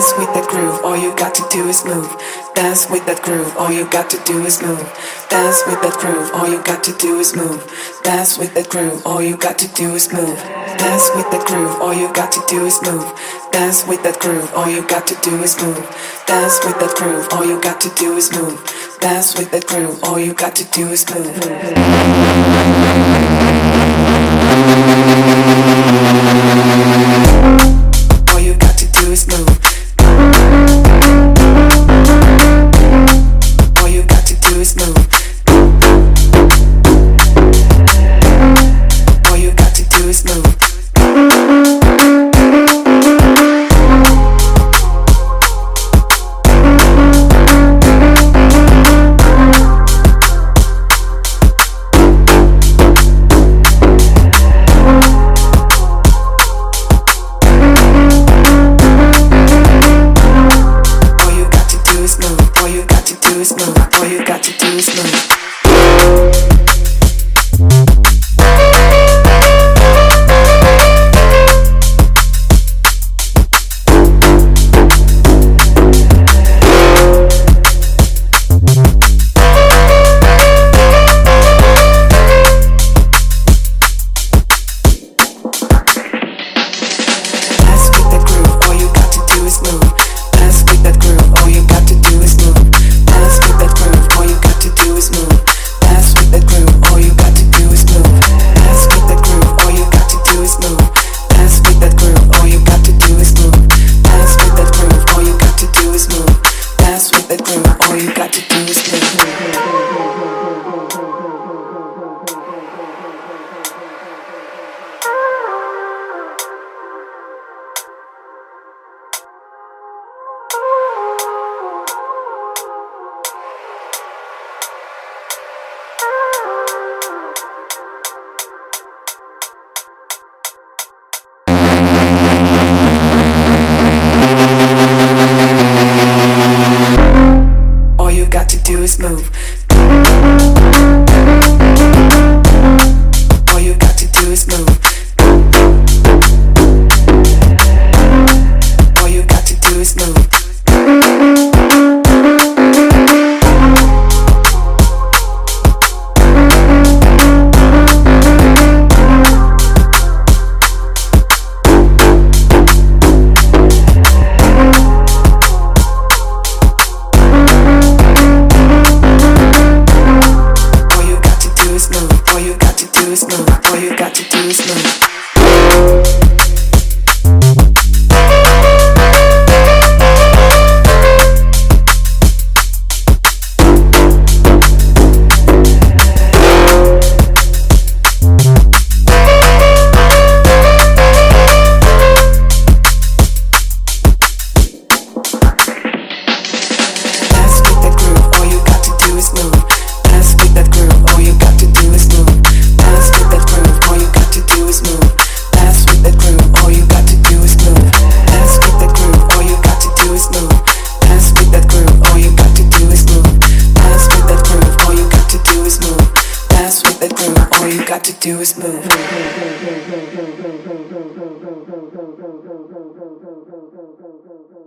Dance with that groove, all you got to do is move. Dance with that groove, all you got to do is move. Dance with that groove, all you got to do is move. Dance with that groove, all you got to do is move. Dance with that groove, all you got to do is move. Dance with that groove, all you got to do is move. Dance with that groove, all you got to do is move. Dance with that groove, all you got to do is move. All you got to do is move. All you got to do is move. All you got to do is move. All you got to do is move. All you got to do is move. All you got to do is move. All you got to do is move. All you got to do is move. All you got to do is move. Dance with that groove. All you got to do is move. Dance with that groove. All you got to do is move. Dance with that groove, all you got to do is move. Dance with that groove, all you got to do is move. Dance with that groove, all you got to do is move. Dance with that groove, all you got to do is move. Dance with that groove, all you got to do is move. Dance with that groove, all you got to do is move.